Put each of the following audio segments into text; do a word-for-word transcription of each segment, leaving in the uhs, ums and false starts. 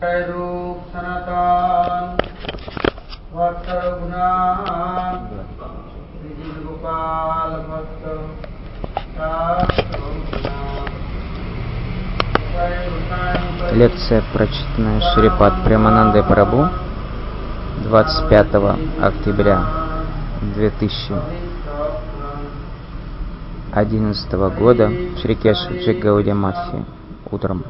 Лекция, прочитанная Шрипад Преманандой Прабху двадцать пятого октября две тысячи одиннадцатого года в Шрикешваджи Гаудия Матхи утром.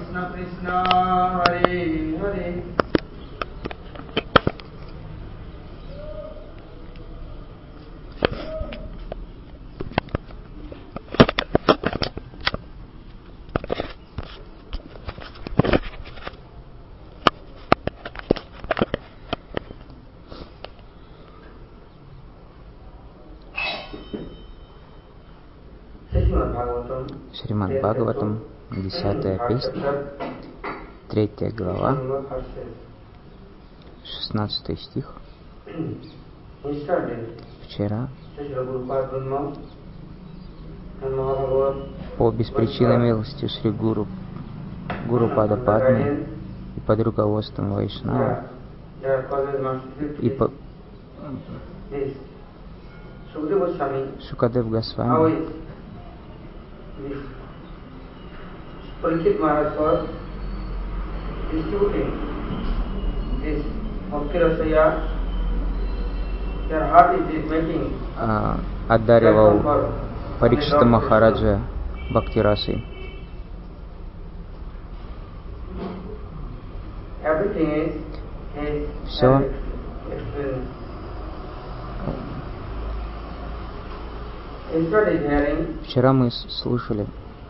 Шримад Бхагаватам, десятая песня, третья глава, шестнадцатый стих. Вчера по беспричинной милости Шри Гуру, Гуру Пада Падмы и под руководством Вайшнавов и по Шукадев Госвами Parikshit Maharaj was distributing this Bhakti Rasaya. Their heart is making одаривал Парикшита Махараджа Бхакти Расой. Все вчера мы слушали,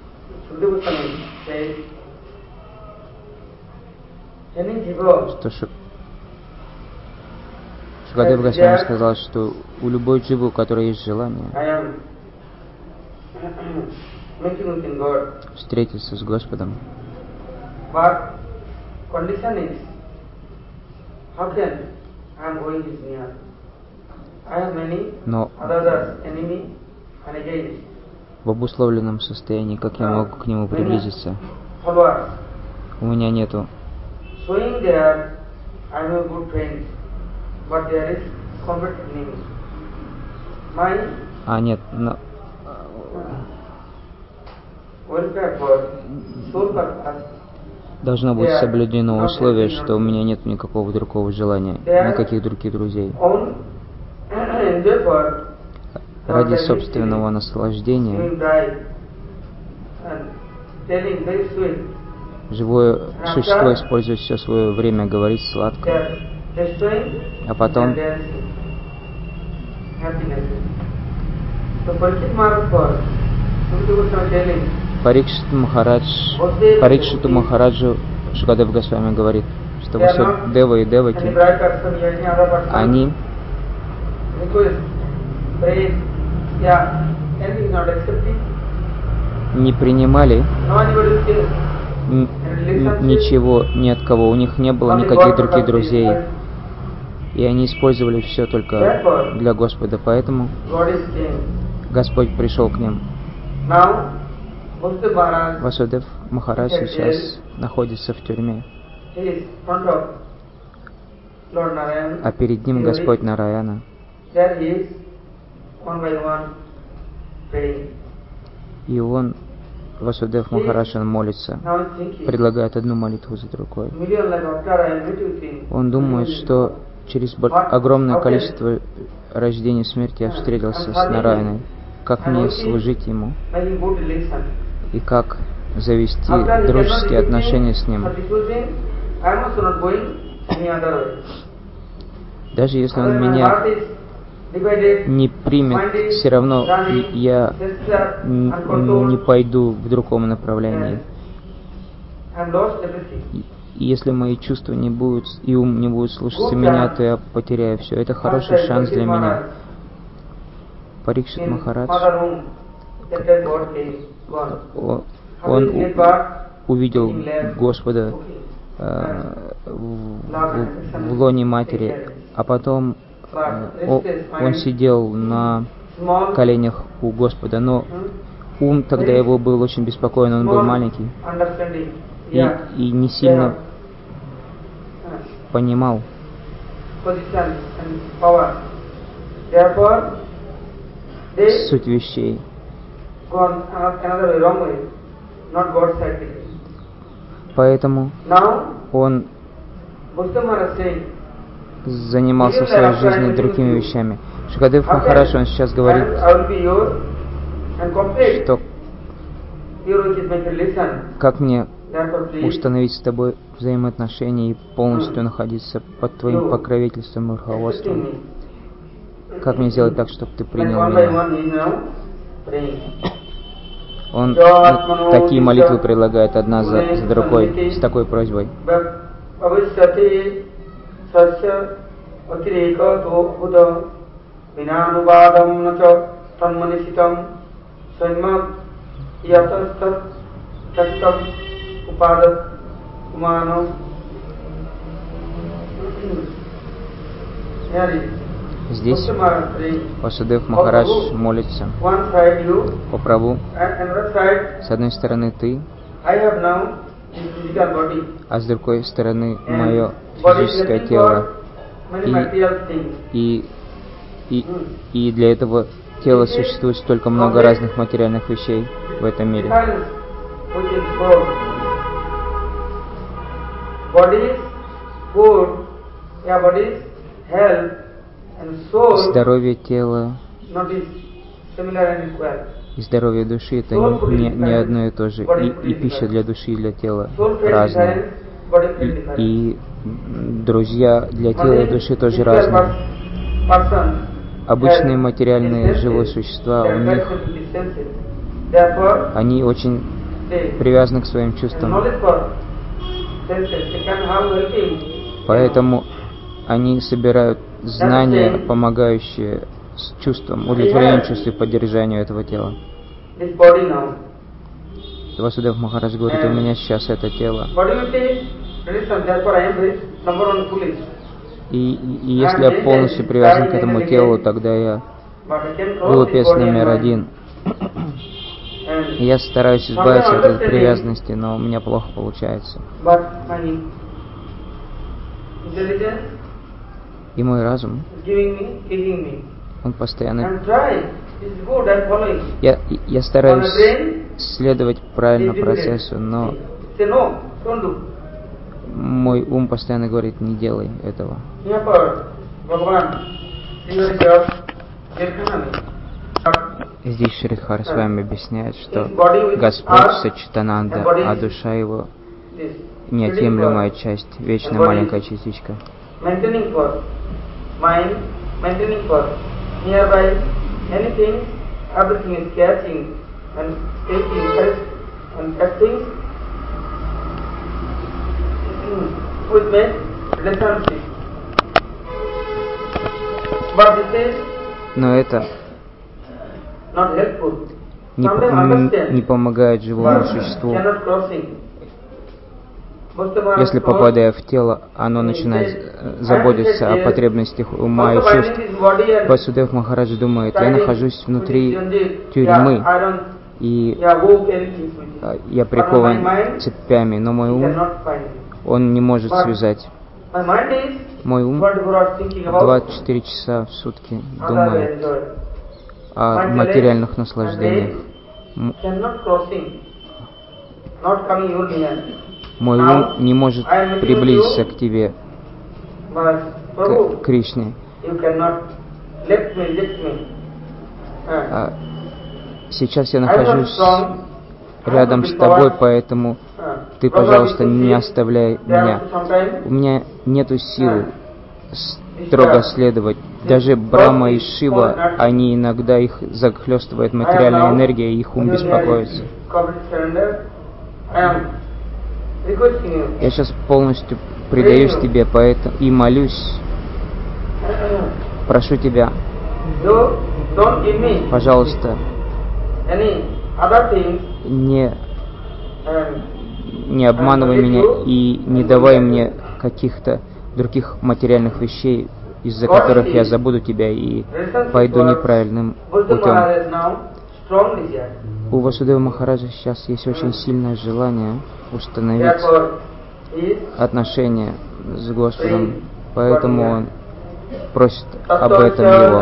что Шу... Шукадев Госвами сказал, что у любой дживы, у которой есть желание встретиться с Господом, но в обусловленном состоянии, как я могу к нему приблизиться? У меня нету. А нет, но... должно быть соблюдено условие, что у меня нет никакого другого желания, никаких других друзей. Ради собственного наслаждения живое существо использует все свое время говорить сладко, а потом Парикшит Махарадж, Парикшиту Махараджу Шукадев Госвами говорит, что Васудева и Деваки, они не принимали ничего ни от кого, у них не было никаких других друзей, и они использовали все только для Господа, поэтому Господь пришел к ним. Васудев Махарадж сейчас находится в тюрьме, а перед ним Господь Нараяна. И он, Васудев Махарадж, он молится, предлагает одну молитву за другой. Он думает, что через огромное количество рождений и смерти я встретился с Нараяной. Как мне служить ему? И как завести дружеские отношения с ним? Даже если он меня не примет, все равно я не пойду в другом направлении. И если мои чувства не будут, и ум не будет слушаться меня, то я потеряю все. Это хороший шанс для меня. Парикшит Махарадж, он увидел Господа э, в, в, в лоне матери, а потом э, он сидел на коленях у Господа, но ум тогда его был очень беспокоен, он был маленький и, и не сильно понимал суть вещей. Поэтому он занимался в своей жизни другими вещами. Шукадев Махарадж, он сейчас говорит, что как мне установить с тобой взаимоотношения и полностью находиться под твоим покровительством и руководством. Как мне сделать так, чтобы ты принял меня? Он такие молитвы предлагает одна за, за другой, с такой просьбой. Здесь Васудев Махарадж молится: «О Прабху, с одной стороны ты, а с другой стороны мое физическое тело. И, и, и, и для этого тела существует столько много разных материальных вещей в этом мире. Здоровье тела и здоровье души — это не, не одно и то же. И, и пища для души и для тела разная. И, и друзья для тела и души тоже разные. Обычные материальные живые существа, у них они очень привязаны к своим чувствам. Поэтому они собирают знания, помогающие с чувством, удовлетворению чувств и поддержанию этого тела. Васудев Махарадж говорит: у меня сейчас это тело. И, и если я полностью привязан к этому телу, тогда я глупец номер один. И я стараюсь избавиться от этой привязанности, но у меня плохо получается. И мой разум, он постоянно... Я, я стараюсь следовать правильно процессу, но мой ум постоянно говорит: не делай этого. Здесь Шридхар с вами объясняет, что Господь Саччитананда, а душа его неотъемлемая часть, вечная маленькая частичка. Но это не, не помогает живому существу. Если, попадая в тело, оно начинает заботиться о потребностях ума и чувств. Васудев Махарадж думает: я нахожусь внутри тюрьмы, и я прикован цепями, но мой ум, он не может связать. Мой ум двадцать четыре часа в сутки думает о материальных наслаждениях. Мой ум не может приблизиться к тебе, к Кришне. А сейчас я нахожусь рядом с тобой, поэтому ты, пожалуйста, не оставляй меня. У меня нету сил строго следовать. Даже Брахма и Шива, они иногда их захлестывает материальная энергия, и их ум беспокоится. Я сейчас полностью предаюсь тебе, поэтому и молюсь. Прошу тебя, пожалуйста, не, не обманывай меня и не давай мне каких-то других материальных вещей, из-за которых я забуду тебя и пойду неправильным путем. У Васудева Махараджа сейчас есть очень сильное желание установить отношения с Господом, поэтому он просит об этом его.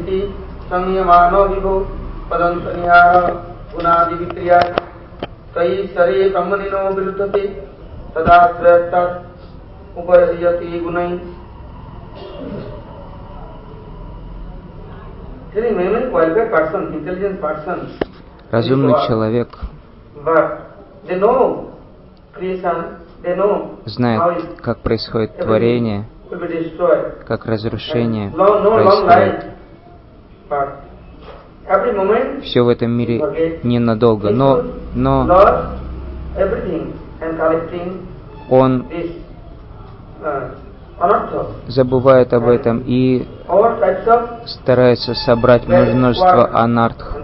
Разумный человек знает, как происходит творение, как разрушение происходит. Все в этом мире ненадолго, но, но он забывает об этом и старается собрать множество анартх,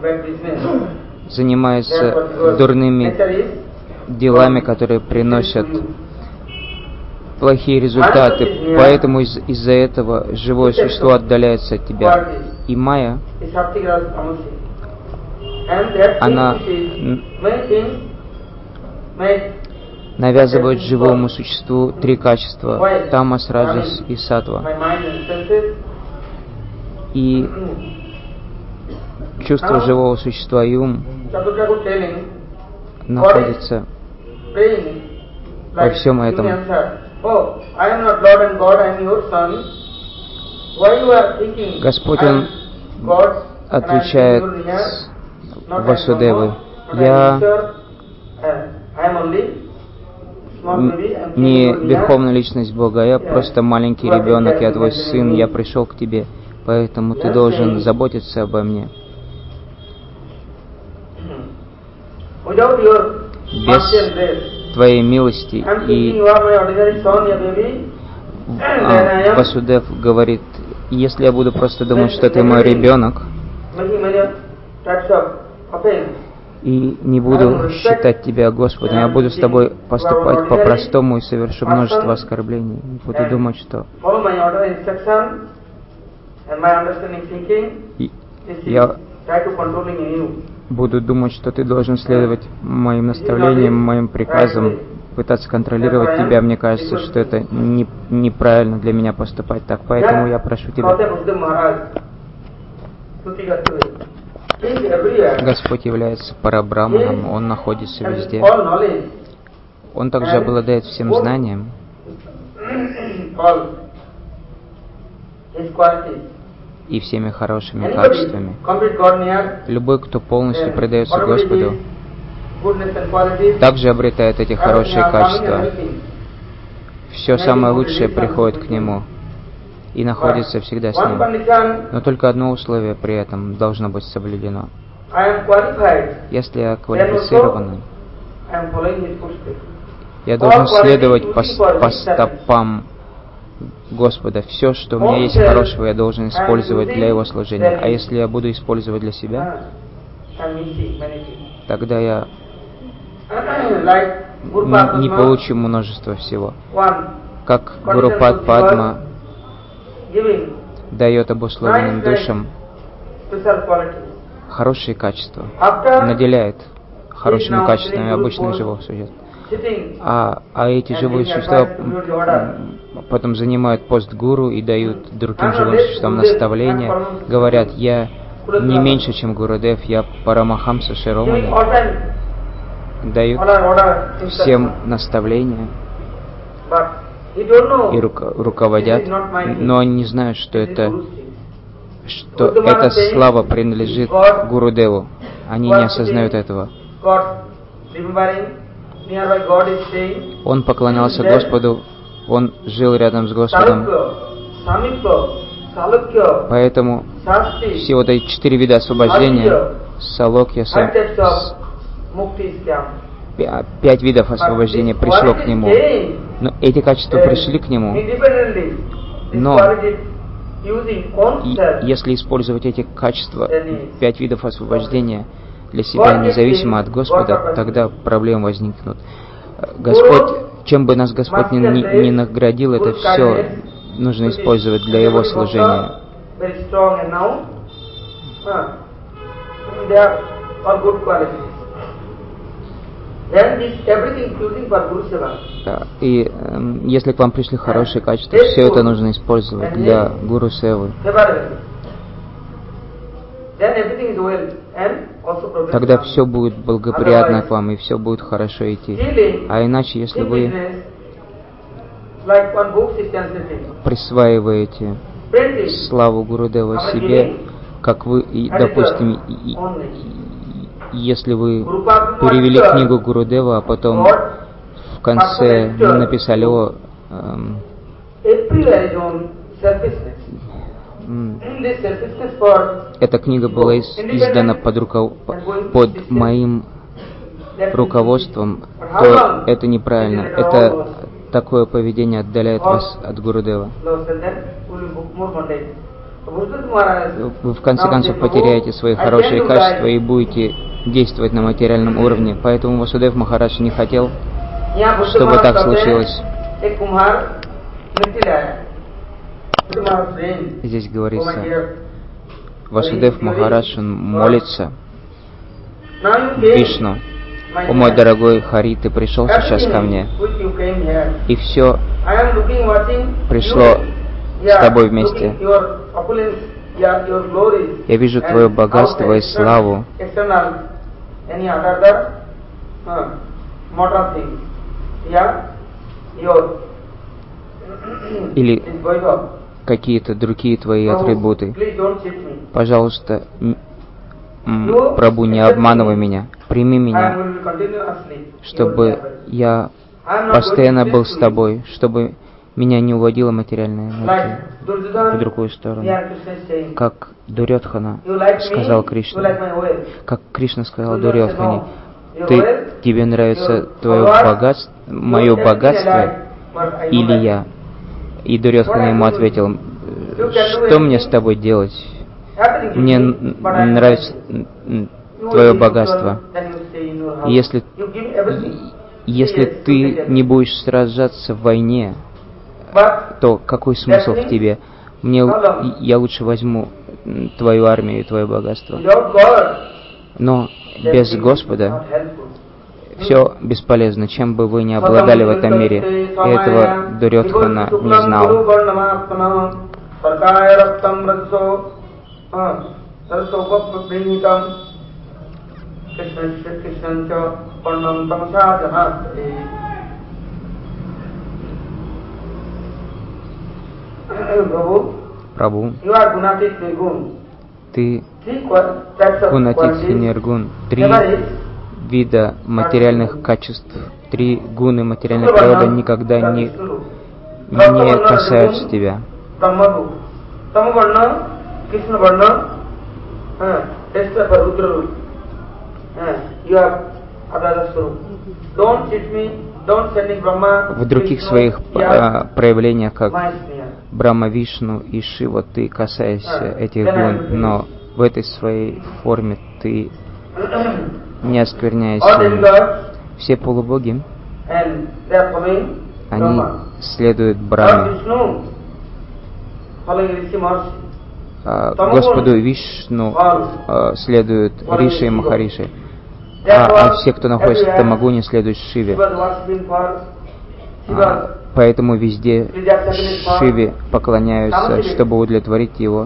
занимается дурными делами, которые приносят плохие результаты. Поэтому из- из-за этого живое существо отдаляется от тебя. И майя, она навязывает живому существу три качества: тамас, раджас и саттва. И чувство живого существа и ум находится во всем этом. Господь, Он отвечает Васудевы: «Я не верховная личность Бога, я просто маленький ребенок, я твой сын, я пришел к тебе, поэтому ты должен заботиться обо мне. Без твоей милости». И а, Васудев говорит: если я буду просто думать, что ты мой ребенок, и не буду считать тебя Господом, я буду с тобой поступать по-простому и совершу множество оскорблений. Буду думать, что и я буду думать, что ты должен следовать моим наставлениям, моим приказам, пытаться контролировать тебя. Мне кажется, что это не, неправильно для меня поступать так, поэтому я прошу тебя. Господь является парабраманом, Он находится везде. Он также обладает всем знанием и всеми хорошими качествами. Любой, кто полностью предается Господу, также обретает эти хорошие качества. Все самое лучшее приходит к Нему и находится всегда с Ним. Но только одно условие при этом должно быть соблюдено. Если я квалифицированный, я должен следовать по, по стопам Господа. Все, что у меня есть хорошего, я должен использовать для Его служения. А если я буду использовать для себя, тогда я не, не получу множество всего. Как Гурупад Падма дает обусловленным душам хорошие качества, наделяет хорошими качествами обычных живых существ. А, а эти живые существа потом занимают пост гуру и дают другим живым существам наставления, говорят: я не меньше, чем Гурудев, я Парамахамса Широмани, дают всем наставления и руко- руководят, но они не знают, что это, что эта слава принадлежит Гурудеву. Они не осознают этого. Он поклонялся Господу, он жил рядом с Господом. Поэтому все вот эти четыре вида освобождения, салокья, пять видов освобождения пришло к нему. Но эти качества пришли к нему. Но и если использовать эти качества, пять видов освобождения, для себя независимо от Господа, тогда проблемы возникнут. Господь, чем бы нас Господь ни, ни, ни наградил, это все нужно использовать для Его служения. И э, если к вам пришли хорошие качества, все это нужно использовать для гуру севы. Тогда все будет благоприятно к вам, и все будет хорошо идти. А иначе, если вы присваиваете славу Гурудева себе, как вы, и, допустим, и, и, если вы перевели книгу Гурудева, а потом в конце написали о эм, эта книга была из, издана под, руков... под моим руководством, то это неправильно. Это такое поведение отдаляет вас от Гурудева. Вы в конце концов потеряете свои хорошие качества и будете действовать на материальном уровне. Поэтому Васудев Махарадж не хотел, чтобы так случилось. Здесь говорится, Васудев Махарадж молится Вишну: «О мой дорогой Хари, ты пришел сейчас ко мне, и все пришло с тобой вместе. Я вижу твое богатство и славу, или какие-то другие твои атрибуты. Пожалуйста, Прабху, не обманывай меня, прими меня, чтобы я постоянно был с тобой, чтобы меня не уводила материальная энергия в другую сторону». Как Дурьодхана сказал Кришне, как Кришна сказал Дурьодхане: «Ты, тебе нравится твое богатство, мое богатство или я?» И Дурьодхана ему ответил: «Что мне с тобой делать? Мне нравится твое богатство. Если, если ты не будешь сражаться в войне, то какой смысл в тебе? Мне, я лучше возьму твою армию и твое богатство». Но без Господа все бесполезно, чем бы вы ни обладали в этом мире. И этого Дурьодхана не знал. Прабху, ты гунатит и ниргун. Три вида материальных качеств, три гуны материальной природы никогда не, не касаются тебя. В других своих а, проявлениях, как Брахма, Вишну и Шива, ты касаешься этих гун, но в этой своей форме ты не оскверняешься ими. Все полубоги, они следуют Брахме, а, Господу Вишну а, следуют Риши и Махариши, а, а все, кто находится в Тамагуне, следуют Шиве. А, поэтому везде Шиве поклоняются, чтобы удовлетворить его.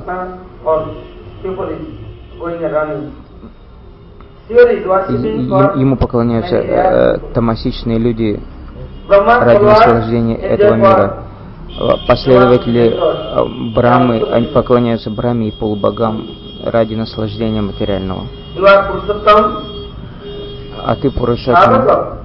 Ему поклоняются э, тамасичные люди ради наслаждения этого мира. Последователи э, Брамы, они поклоняются Браме и полубогам ради наслаждения материального. А ты, Пурушоттам,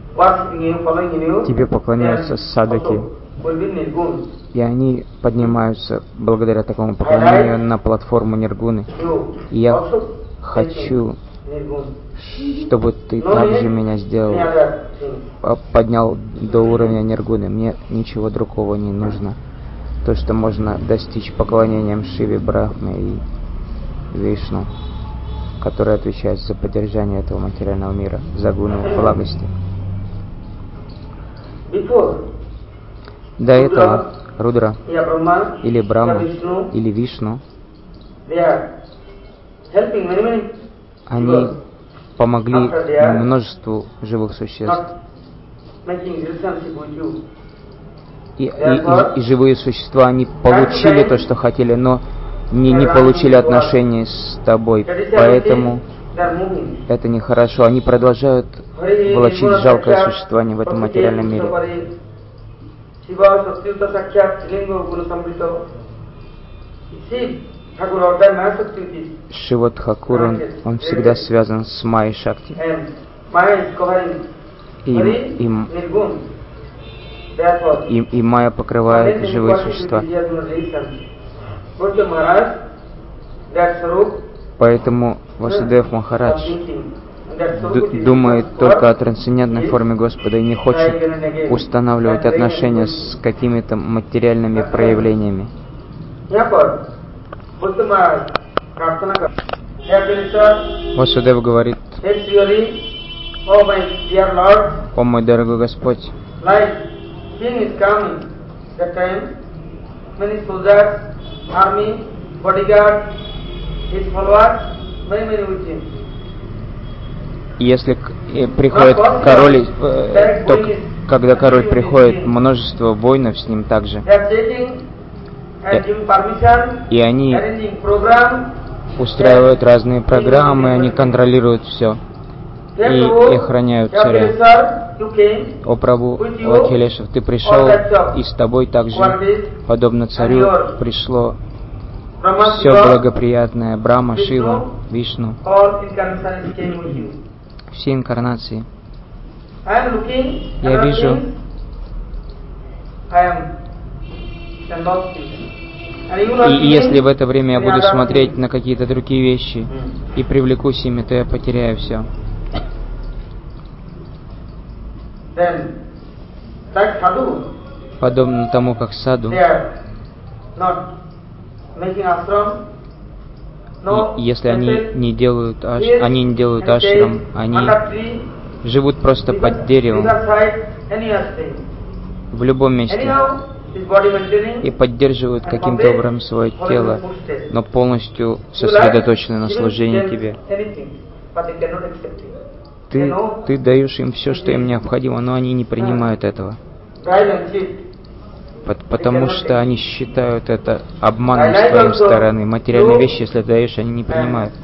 тебе поклоняются садаки, и они поднимаются благодаря такому поклонению на платформу ниргуны. И я хочу, чтобы ты также меня сделал, поднял до уровня ниргуны. Мне ничего другого не нужно. То, что можно достичь поклонением Шиве, Брахме и Вишну, которые отвечают за поддержание этого материального мира, за гуны благости. До этого Рудра или Брахма или Вишну, они помогли множеству живых существ. И, и, и, и живые существа, они получили то, что хотели, но не, не получили отношений с тобой. Поэтому это нехорошо. Они продолжают влачить жалкое существование в этом материальном мире. Шива Тхакур, он, он всегда связан с Майей Шакти. И, и, и, и Майя покрывает живые существа. Поэтому Васудев Махарадж думает только о трансцендентной форме Господа и не хочет устанавливать отношения с какими-то материальными проявлениями. Васудев говорит: «О мой дорогой Господь, если приходит король, то когда король приходит, множество воинов с ним также. И они устраивают разные программы, они контролируют все и, и охраняют царя. О Прабху Лакхилешев, ты пришел, и с тобой также, подобно царю, пришло все благоприятное, Брахма, Шива, Вишну, все инкарнации. Я вижу, и если в это время я буду смотреть на какие-то другие вещи и привлекусь ими, то я потеряю все. Подобно тому, как саду, и если они не делают аш, они не делают ашрам, они живут просто под деревом в любом месте и поддерживают каким-то образом свое тело, но полностью сосредоточены на служении тебе. Ты, ты даешь им все, что им необходимо, но они не принимают этого. Потому что они считают это обманом с твоей стороны. Материальные вещи, если ты даешь, они не принимают.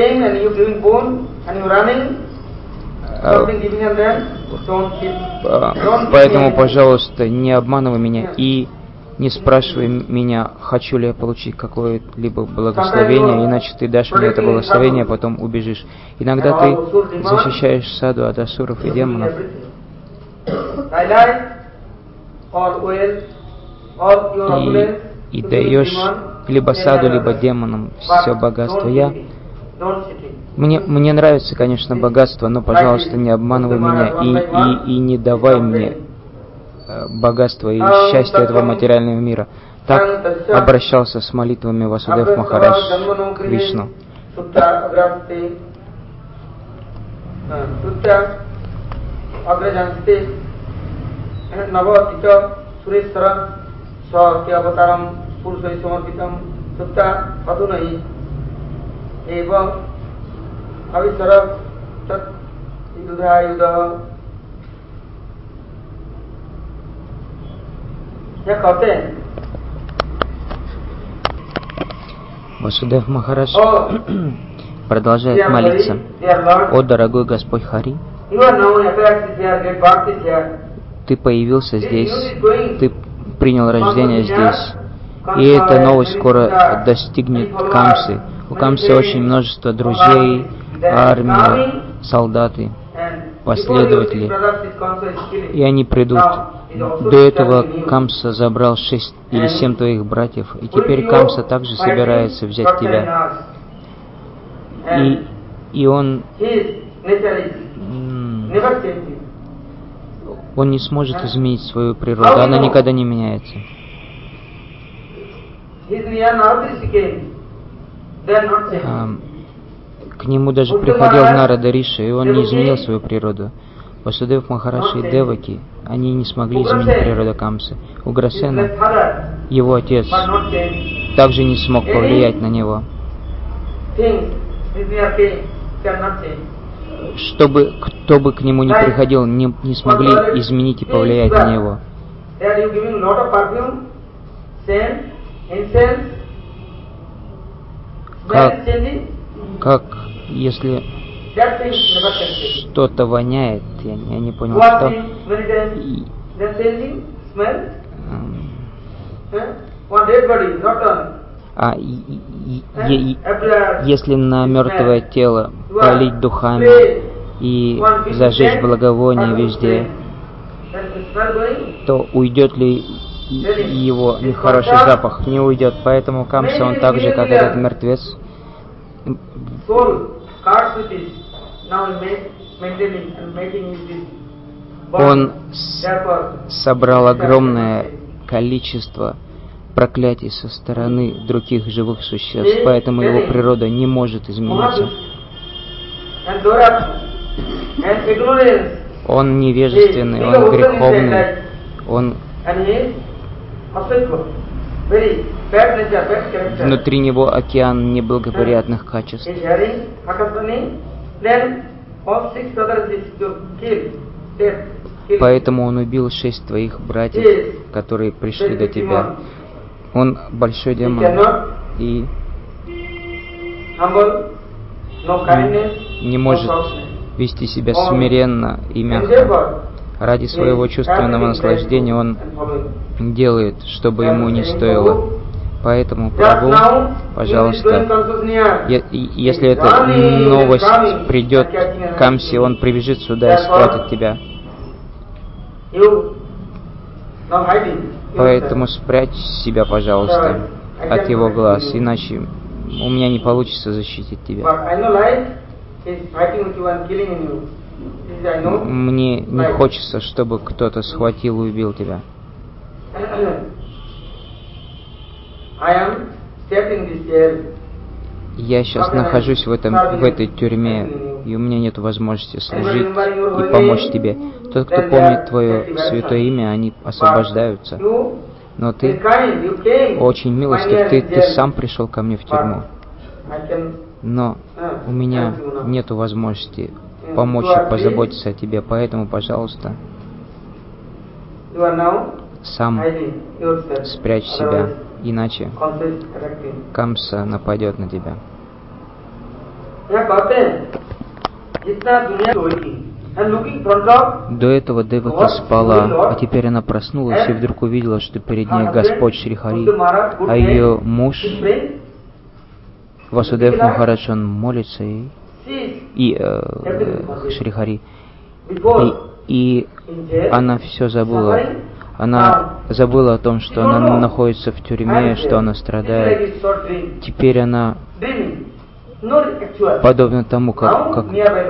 Поэтому, пожалуйста, не обманывай меня и не спрашивай меня, хочу ли я получить какое-либо благословение, иначе ты дашь мне это благословение, а потом убежишь. Иногда ты защищаешь саду от асуров и демонов. И, и даешь либо саду, либо демонам все богатство. Я, мне, мне нравится, конечно, богатство, но, пожалуйста, не обманывай меня и, и, и не давай мне богатство и счастье этого материального мира. Так обращался с молитвами Васудев Махарадж к Вишну. Васудев Махарадж продолжает молиться: «О дорогой Господь Хари, ты появился здесь, ты принял рождение здесь, и эта новость скоро достигнет Камсы. У Камсы очень множество друзей, армия, солдаты, последователи, и они придут. До этого Камса забрал шесть или семь твоих братьев, и теперь Камса также собирается взять тебя. И, и он, он не сможет изменить свою природу, она никогда не меняется. А, к нему даже приходил Нарада Риши, и он не изменил свою природу. Васудев Махарадж и Деваки, они не смогли изменить природу Камсы. Уграсена, его отец, также не смог повлиять на него. чтобы кто бы к нему ни приходил, не, не смогли изменить и повлиять на него. Как, как если что-то воняет, я, я не понял, что. И, а и, и, и, если на мертвое тело полить духами и зажечь благовоние везде, то уйдет ли его нехороший запах? Не уйдет. Поэтому Камса, он так же, как этот мертвец, он собрал огромное количество проклятий со стороны других живых существ, поэтому его природа не может измениться. Он невежественный, он греховный, он внутри него океан неблагоприятных качеств. Поэтому он убил шесть твоих братьев, которые пришли до тебя. Он большой демон и не может вести себя смиренно и мягко. Ради своего чувственного наслаждения он делает, что бы ему не стоило. Поэтому, Прабху, пожалуйста, если эта новость придет к Камсе, он прибежит сюда и схватит тебя. Поэтому спрячь себя, пожалуйста, от его глаз, иначе у меня не получится защитить тебя. Мне не хочется, чтобы кто-то схватил и убил тебя. Я сейчас нахожусь в, этом, в этой тюрьме, и у меня нет возможности служить и помочь тебе. Тот, кто помнит твое святое имя, они освобождаются. Но ты очень милостив, ты, ты сам пришел ко мне в тюрьму. Но у меня нет возможности помочь и позаботиться о тебе, поэтому, пожалуйста, сам спрячь себя, иначе Камса нападет на тебя. До этого Деваки спала, а теперь она проснулась и вдруг увидела, что перед ней Господь Шри Хари, а ее муж Васудев Махарадж, он молится и, и э, Шри Хари, и, и она все забыла. Она забыла о том, что она находится в тюрьме, что она страдает. Теперь она подобно тому, как, как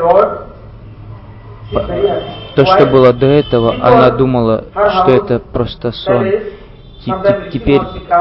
то, что было до этого, она думала, что это просто сон. Теперь,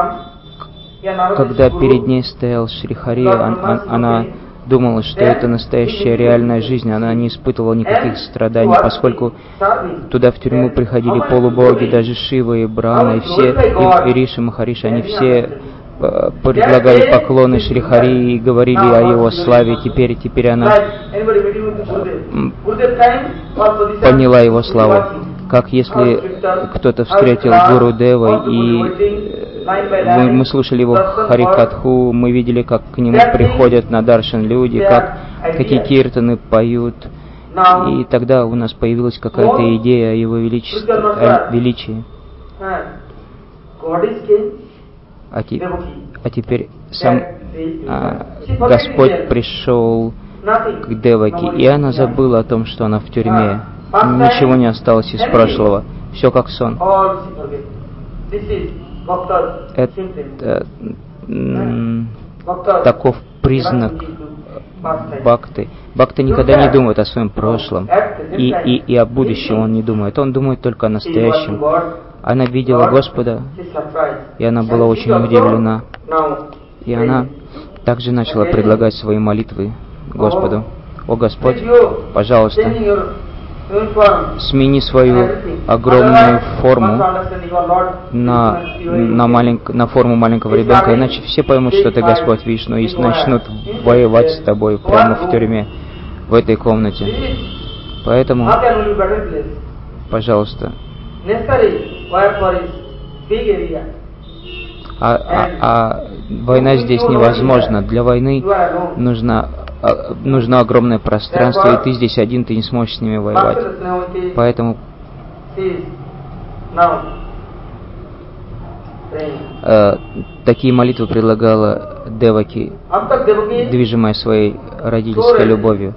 когда перед ней стоял Шри Хари, она думала, что это настоящая реальная жизнь, она не испытывала никаких страданий, поскольку туда в тюрьму приходили полубоги, даже Шива и Брахма, и все, и, и Риши, Махариши, они все э, предлагали поклоны Шри Хари и говорили о его славе. Теперь, теперь она э, поняла его славу. Как если кто-то встретил Гуру Дева, и мы, мы слушали его Харикатху, мы видели, как к нему приходят на даршан люди, как, какие киртаны поют, и тогда у нас появилась какая-то идея о его величестве, о величии. А, те, а теперь сам а, Господь пришел к Деваки, и она забыла о том, что она в тюрьме. Ничего не осталось из прошлого. Все как сон. Это м, таков признак бхакты. Бхакта никогда не думает о своем прошлом, и, и, и о будущем он не думает. Он думает только о настоящем. Она видела Господа, и она была очень удивлена. И она также начала предлагать свои молитвы Господу. О Господь, пожалуйста, смени свою огромную форму на, на, маленьк, на форму маленького ребенка, иначе все поймут, что ты Господь Вишну, и начнут воевать с тобой прямо в тюрьме. в этой комнате. Поэтому, пожалуйста, а, а, а война здесь невозможна. Для войны нужно, а, нужно огромное пространство, и ты здесь один, ты не сможешь с ними воевать. Поэтому э, такие молитвы предлагала Деваки, движимая своей родительской любовью.